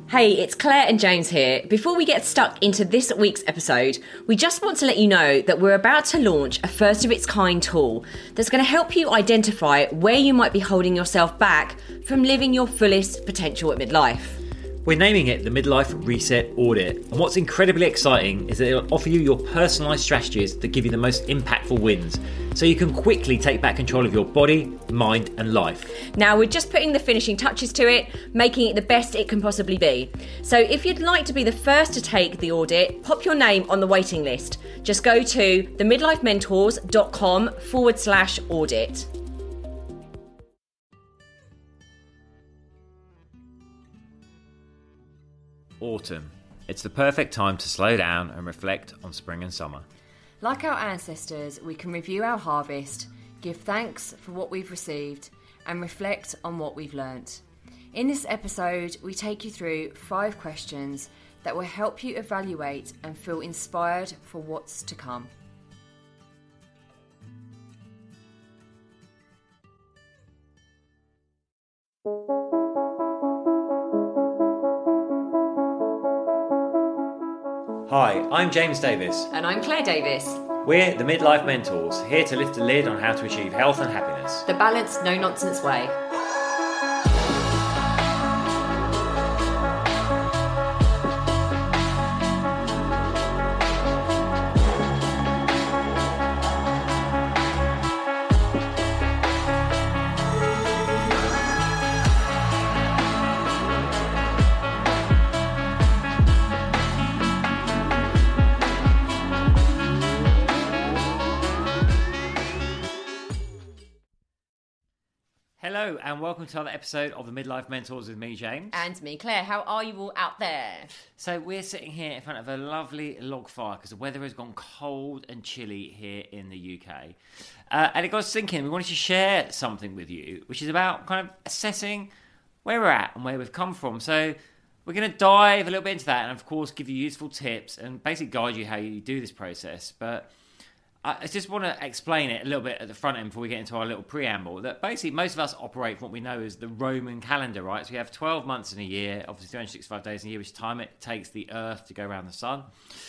Hey, it's Claire and James here. Before we get stuck into this week's episode, we just want to let you know that we're about to launch a first of its kind tool that's going to help you identify where you might be holding yourself back from living your fullest potential at midlife. We're naming it the Midlife Reset Audit, and what's incredibly exciting is that it'll offer you your personalised strategies that give you the most impactful wins, so you can quickly take back control of your body, mind and life. Now we're just putting the finishing touches to it, making it the best it can possibly be. So if you'd like to be the first to take the audit, pop your name on the waiting list. Just go to themidlifementors.com/audit. Autumn. It's the perfect time to slow down and reflect on spring and summer. Like our ancestors, we can review our harvest, give thanks for what we've received, and reflect on what we've learnt. In this episode, we take you through 5 questions that will help you evaluate and feel inspired for what's to come. Hi, I'm James Davis. And I'm Claire Davis. We're the Midlife Mentors, here to lift the lid on how to achieve health and happiness. The balanced, no-nonsense way. Hello and welcome to another episode of the Midlife Mentors with me, James. And me, Claire. How are you all out there? So we're sitting here in front of a lovely log fire because the weather has gone cold and chilly here in the UK. And it got us thinking, we wanted to share something with you, which is about kind of assessing where we're at and where we've come from. So we're going to dive a little bit into that and, of course, give you useful tips and basically guide you how you do this process. But I just want to explain it a little bit at the front end before we get into our little preamble, that basically most of us operate from what we know as the Roman calendar, right? So we have 12 months in a year, obviously 365 days in a year, which time it takes the Earth to go around the sun.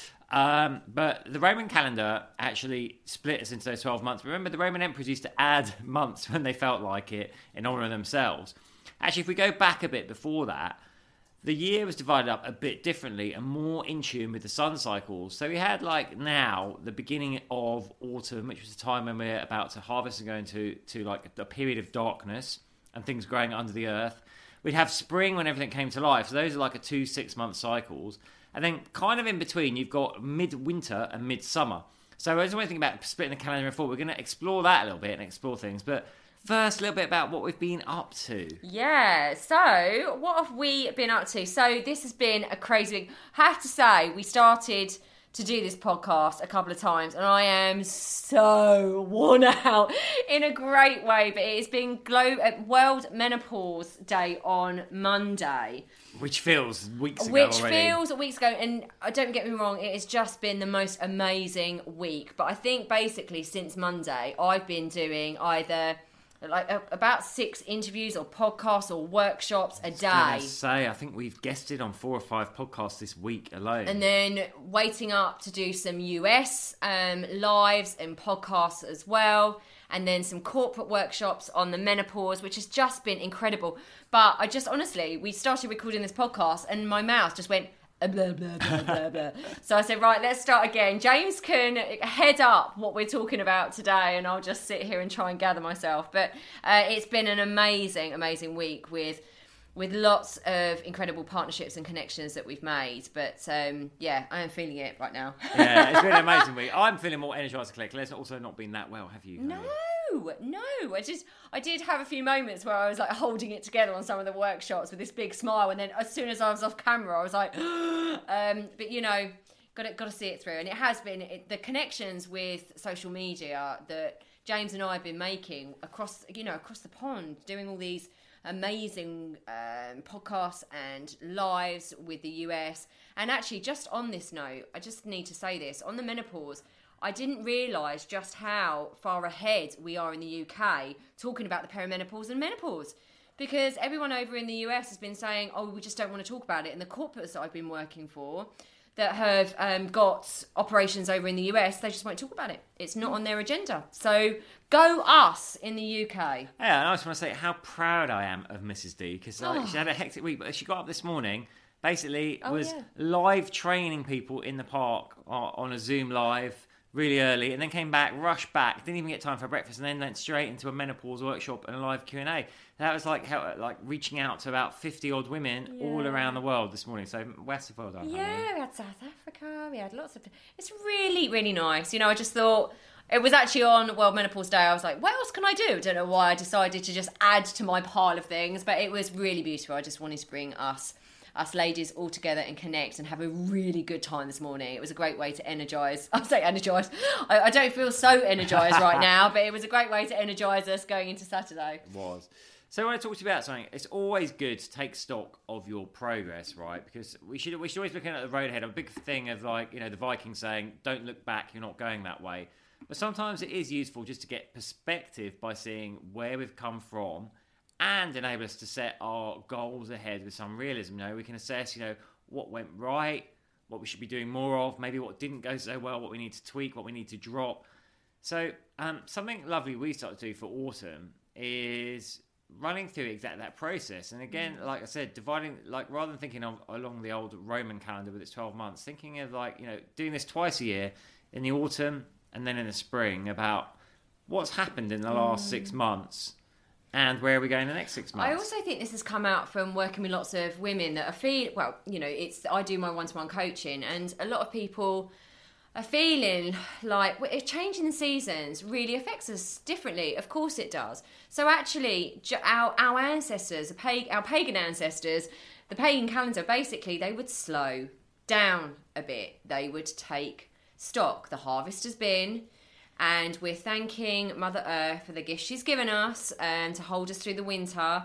But the Roman calendar actually split us into those 12 months. Remember, the Roman emperors used to add months when they felt like it in honour of themselves. Actually, if we go back a bit before that, the year was divided up a bit differently and more in tune with the sun cycles. So we had like now the beginning of autumn, which was the time when we're about to harvest and go into like a period of darkness and things growing under the earth. We'd have spring when everything came to life. So those are like 2 6-month cycles. And then kind of in between, you've got mid-winter and mid-summer. So as we're thinking about splitting the calendar in 4, we're going to explore that a little bit and explore things. But first, a little bit about what we've been up to. Yeah, so what have we been up to? So this has been a crazy week. I have to say, we started to do this podcast a couple of times and I am so worn out in a great way, but it has been World Menopause Day on Monday. Which feels weeks ago Which already. feels weeks ago, and don't get me wrong, it has just been the most amazing week. But I think basically since Monday, I've been doing either about 6 interviews or podcasts or workshops a day. I think we've guested on 4 or 5 podcasts this week alone. And then waiting up to do some US lives and podcasts as well. And then some corporate workshops on the menopause, which has just been incredible. But I just honestly, we started recording this podcast and my mouth just went blah, blah, blah, blah, blah. So I said, right, let's start again. James can head up what we're talking about today and I'll just sit here and try and gather myself. But it's been an amazing, amazing week with lots of incredible partnerships and connections that we've made. But yeah, I am feeling it right now. Yeah, it's been an amazing week. I'm feeling more energised to collect. Claire's also not been that well, have you? No. I did have a few moments where I was like holding it together on some of the workshops with this big smile, and then as soon as I was off camera, I was like, but you know, got to see it through. And it has been the connections with social media that James and I have been making across the pond, doing all these amazing podcasts and lives with the US. And actually, just on this note, I just need to say this on the menopause. I didn't realise just how far ahead we are in the UK talking about the perimenopause and menopause. because everyone over in the US has been saying, oh, we just don't want to talk about it. And the corporates that I've been working for that have got operations over in the US, they just won't talk about it. It's not on their agenda. So go us in the UK. Yeah, and I just want to say how proud I am of Mrs. D, because she had a hectic week, but she got up this morning, basically live training people in the park on a Zoom live really early, and then came back, rushed back, didn't even get time for breakfast, and then went straight into a menopause workshop and a live Q&A. That was like reaching out to about 50 odd women all around the world this morning. So massive well done. Yeah, we had South Africa, we had lots of... It's really, really nice. You know, I just thought... It was actually on World Menopause Day. I was like, what else can I do? I don't know why I decided to just add to my pile of things, but it was really beautiful. I just wanted to bring us ladies all together and connect and have a really good time this morning. It was a great way to energise. I say energise. I don't feel so energised right now, but it was a great way to energise us going into Saturday. It was. So I want to talk to you about something. It's always good to take stock of your progress, right? Because we should always be looking at the road ahead. A big thing of the Vikings saying, don't look back, you're not going that way. But sometimes it is useful just to get perspective by seeing where we've come from and enable us to set our goals ahead with some realism. We can assess, what went right, what we should be doing more of, maybe what didn't go so well, what we need to tweak, what we need to drop. So something lovely we started to do for autumn is running through exactly that process. And again, like I said, dividing, rather than thinking of along the old Roman calendar with its 12 months, thinking of doing this twice a year in the autumn and then in the spring about what's happened in the last 6 months. And where are we going the next 6 months? I also think this has come out from working with lots of women that are I do my one-to-one coaching, and a lot of people are feeling like changing the seasons really affects us differently. Of course it does. So actually, our ancestors, our pagan ancestors, the pagan calendar, basically, they would slow down a bit. They would take stock. The harvest has been... And we're thanking Mother Earth for the gift she's given us to hold us through the winter.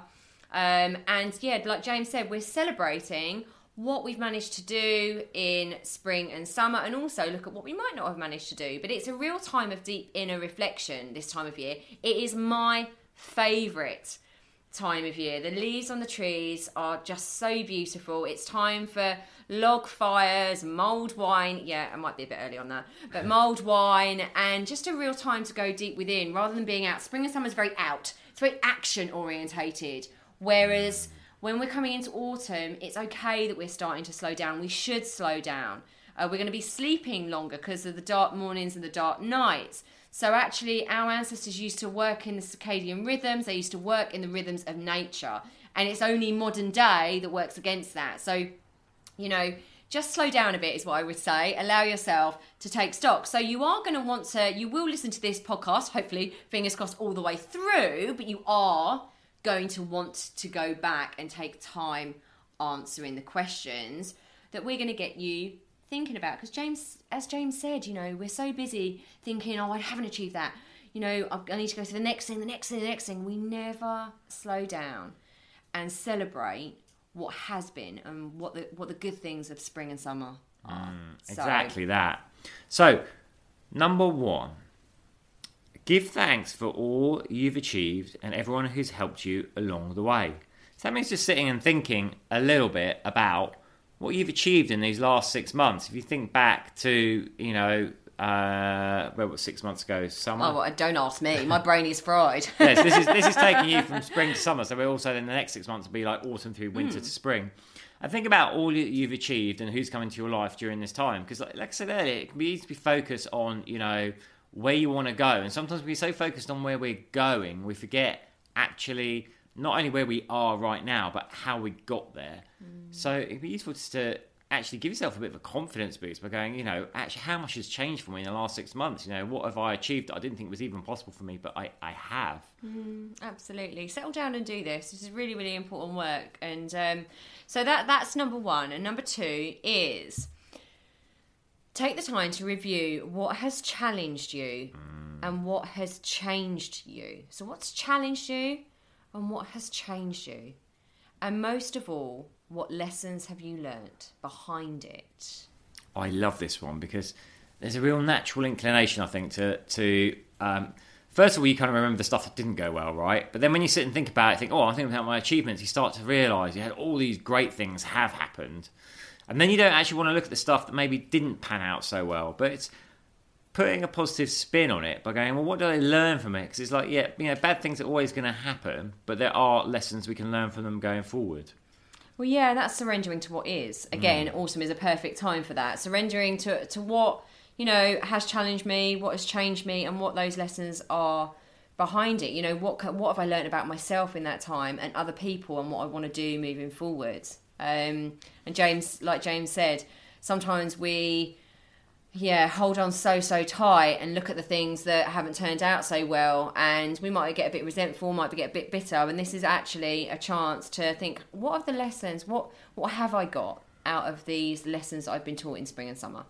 Like James said, we're celebrating what we've managed to do in spring and summer, and also look at what we might not have managed to do. But it's a real time of deep inner reflection this time of year. It is my favourite time of year. The leaves on the trees are just so beautiful. It's time for log fires, mulled wine. Yeah, I might be a bit early on that, but mulled wine, and just a real time to go deep within rather than being out. Spring and summer is very out. It's very action orientated. Whereas when we're coming into autumn, it's okay that we're starting to slow down. We should slow down. We're going to be sleeping longer because of the dark mornings and the dark nights. So actually, our ancestors used to work in the circadian rhythms. They used to work in the rhythms of nature. And it's only modern day that works against that. So, just slow down a bit is what I would say. Allow yourself to take stock. So you are going to want to, you will listen to this podcast, hopefully, fingers crossed, all the way through. But you are going to want to go back and take time answering the questions that we're going to get you thinking about, because as James said, we're so busy thinking, I haven't achieved that, I need to go to the next thing. We never slow down and celebrate what has been and what the good things of spring and summer are. Exactly that. So, number 1, give thanks for all you've achieved and everyone who's helped you along the way. So that means just sitting and thinking a little bit about what you've achieved in these last 6 months. If you think back to, where was 6 months ago? Summer. Oh, well, don't ask me. My brain is fried. Yes, this is taking you from spring to summer. So we're also then the next 6 months will be like autumn through winter to spring. And think about all you've achieved and who's come into your life during this time. Because like I said earlier, it can be easy to be focused on, where you want to go. And sometimes we're so focused on where we're going, we forget actually not only where we are right now, but how we got there. So it'd be useful just to actually give yourself a bit of a confidence boost by going, actually how much has changed for me in the last 6 months? What have I achieved that I didn't think was even possible for me, but I have. Absolutely. Settle down and do this. This is really, really important work. And so that's number 1. And number 2 is take the time to review what has challenged you and what has changed you. So what's challenged you and what has changed you? And most of all, what lessons have you learnt behind it? I love this one because there's a real natural inclination, I think, to first of all, you kind of remember the stuff that didn't go well, right? But then when you sit and think about it, I'm thinking about my achievements, you start to realise you had all these great things have happened. And then you don't actually want to look at the stuff that maybe didn't pan out so well. But it's putting a positive spin on it by going, well, what do I learn from it? Because it's like, bad things are always going to happen, but there are lessons we can learn from them going forward. Well, yeah, that's surrendering to what is. Again, autumn is a perfect time for that. Surrendering to what, has challenged me, what has changed me, and what those lessons are behind it. What have I learned about myself in that time and other people and what I want to do moving forward. And James said, sometimes we hold on so tight and look at the things that haven't turned out so well, and we might get a bit resentful, might get a bit bitter, and this is actually a chance to think, what are the lessons, what have I got out of these lessons I've been taught in spring and summer?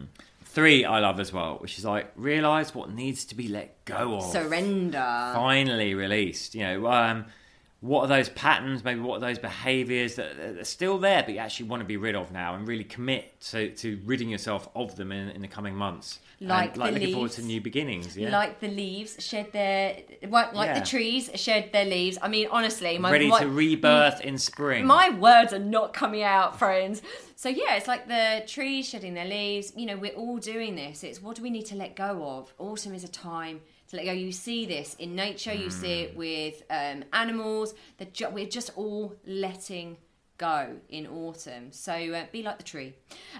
3 I love as well, which is like, realise what needs to be let go of. Surrender. Finally released. What are those patterns, maybe what are those behaviours that are still there but you actually want to be rid of now, and really commit to ridding yourself of them in the coming months. Looking forward to new beginnings. Yeah? Like the leaves shed their... the trees shed their leaves. I mean, honestly... Ready to rebirth in spring. My words are not coming out, friends. So yeah, it's like the trees shedding their leaves. We're all doing this. It's what do we need to let go of? Autumn is a time to let go. You see this in nature, you see it with animals, we're just all letting go in autumn. So be like the tree.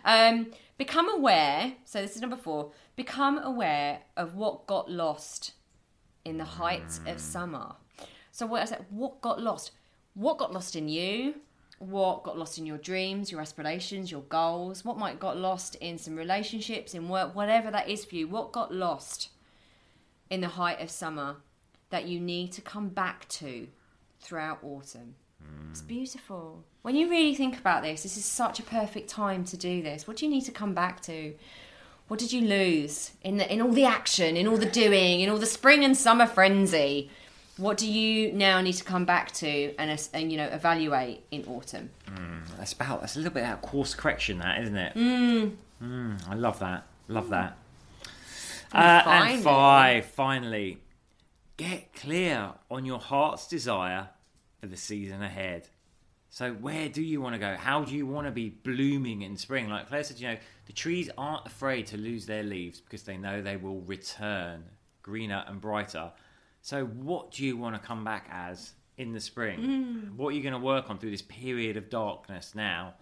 Become aware, so this is number 4, become aware of what got lost in the height of summer. So what got lost? What got lost in you? What got lost in your dreams, your aspirations, your goals? What might got lost in some relationships, in work, whatever that is for you? What got lost in the height of summer that you need to come back to throughout autumn? It's beautiful. When you really think about this is such a perfect time to do this. What do you need to come back to? What did you lose in all the action, in all the doing, in all the spring and summer frenzy? What do you now need to come back to and evaluate in autumn? That's a little bit out of course correction, that, isn't it? I love that. Love that. And 5, finally, get clear on your heart's desire for the season ahead. So where do you want to go? How do you want to be blooming in spring? Like Claire said, the trees aren't afraid to lose their leaves because they know they will return greener and brighter. So what do you want to come back as in the spring? What are you going to work on through this period of darkness now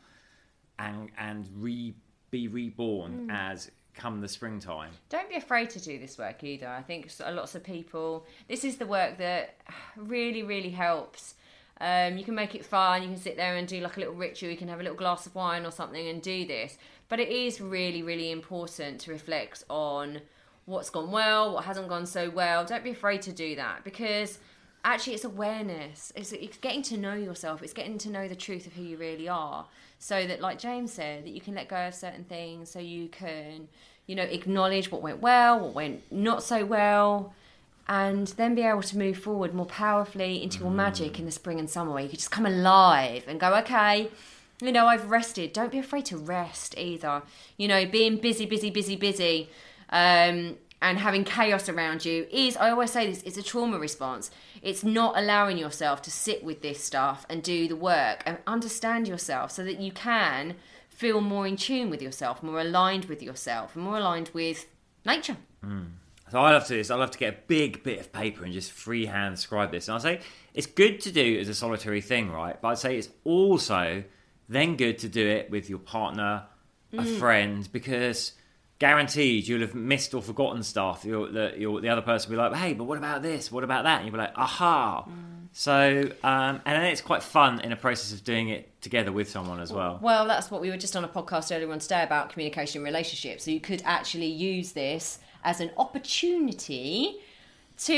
and be reborn as come the springtime? Don't be afraid to do this work either. I think lots of people, this is the work that really, really helps. You can make it fun. You can sit there and do like a little ritual. You can have a little glass of wine or something and do this. But it is really, really important to reflect on what's gone well, what hasn't gone so well. Don't be afraid to do that, because actually it's awareness. It's getting to know yourself. It's getting to know the truth of who you really are, so that, like James said, that you can let go of certain things, so you can, acknowledge what went well, what went not so well, and then be able to move forward more powerfully into your magic in the spring and summer, where you can just come alive and go, okay, I've rested. Don't be afraid to rest either. Being busy, and having chaos around you I always say this, it's a trauma response. It's not allowing yourself to sit with this stuff and do the work and understand yourself, so that you can feel more in tune with yourself, more aligned with yourself, and more aligned with nature. So I love to do this. I love to get a big bit of paper and just freehand scribe this. And I say it's good to do as a solitary thing, right? But I'd say it's also then good to do it with your partner, a friend, because guaranteed you'll have missed or forgotten stuff. The other person will be like, hey, but what about this? What about that? And you'll be like, aha. So, and then it's quite fun in a process of doing it together with someone as well. Well, that's what we were just on a podcast earlier on today about communication in relationships. So you could actually use this as an opportunity to,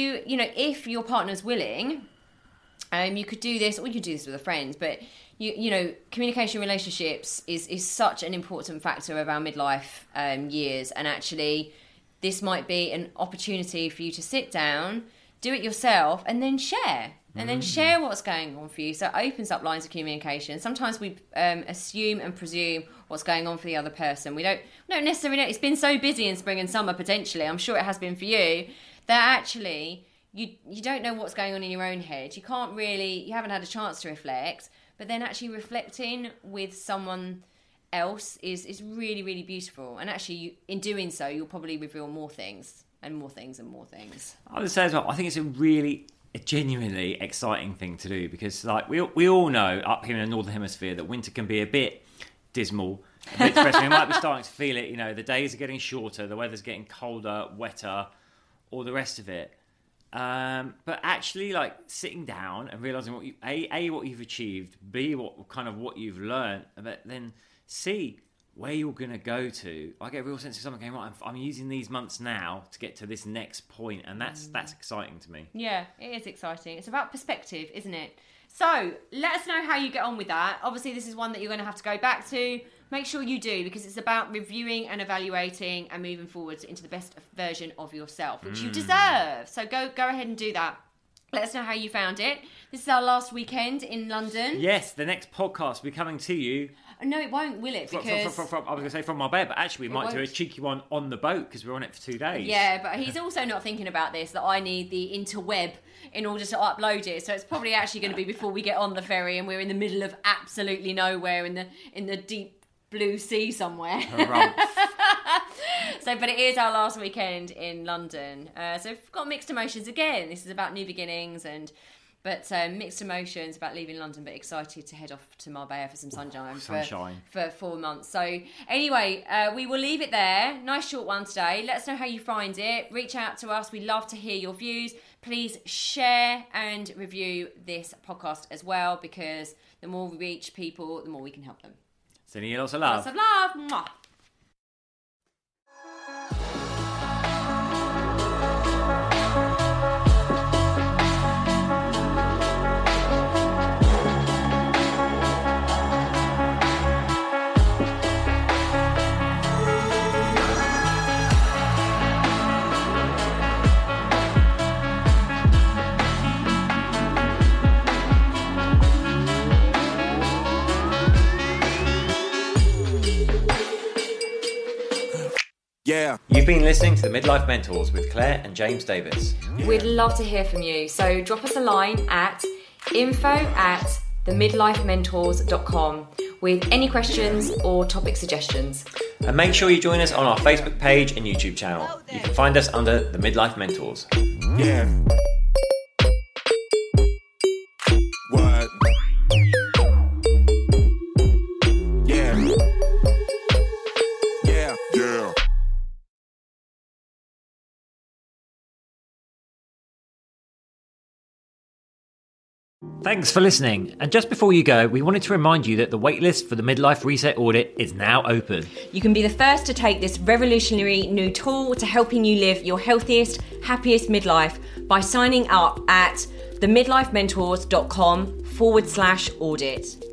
if your partner's willing, you could do this, or you could do this with a friend, but communication in relationships is such an important factor of our midlife years, and actually this might be an opportunity for you to sit down, do it yourself, and then share. And then share what's going on for you. So it opens up lines of communication. Sometimes we assume and presume what's going on for the other person. We don't necessarily know. It's been so busy in spring and summer, potentially. I'm sure it has been for you, that actually you don't know what's going on in your own head. You haven't had a chance to reflect, but then actually reflecting with someone else is really, really beautiful. And actually, in doing so, you'll probably reveal more things and more things and more things. I would say as well, I think it's a genuinely exciting thing to do, because like we all know up here in the Northern Hemisphere that winter can be a bit dismal, a bit depressing. We might be starting to feel it, the days are getting shorter, the weather's getting colder, wetter, all the rest of it. But actually, like, sitting down and realising what you've achieved, B, what you've learned, but then C, where you're going to go to. I get a real sense of something going, right, I'm using these months now to get to this next point, and that's exciting to me. Yeah, it is exciting. It's about perspective, isn't it? So, let us know how you get on with that. Obviously, this is one that you're going to have to go back to. Make sure you do, because it's about reviewing and evaluating and moving forward into the best version of yourself, which you deserve. So go ahead and do that. Let us know how you found it. This is our last weekend in London. Yes, the next podcast will be coming to you. No, it won't, will it? Because I was going to say from Marbella, but actually we might do a cheeky one on the boat, because we're on it for 2 days. Yeah, but he's also not thinking about this, that I need the interweb in order to upload it. So it's probably actually going to be before we get on the ferry and we're in the middle of absolutely nowhere in the deep blue sea somewhere. But it is our last weekend in London. So we've got mixed emotions again. This is about new beginnings but mixed emotions about leaving London, but excited to head off to Marbella for some sunshine. For 4 months. So anyway, we will leave it there. Nice short one today. Let us know how you find it. Reach out to us. We'd love to hear your views. Please share and review this podcast as well, because the more we reach people, the more we can help them. Sending you lots of love. Lots of love. Mwah. Yeah. You've been listening to the Midlife Mentors with Claire and James Davis. Yeah. We'd love to hear from you. So drop us a line at info@themidlifementors.com with any questions or topic suggestions. And make sure you join us on our Facebook page and YouTube channel. You can find us under The Midlife Mentors. Yeah. What? Yeah. Yeah. Yeah. Thanks for listening. And just before you go, we wanted to remind you that the waitlist for the Midlife Reset Audit is now open. You can be the first to take this revolutionary new tool to helping you live your healthiest, happiest midlife by signing up at themidlifementors.com/audit.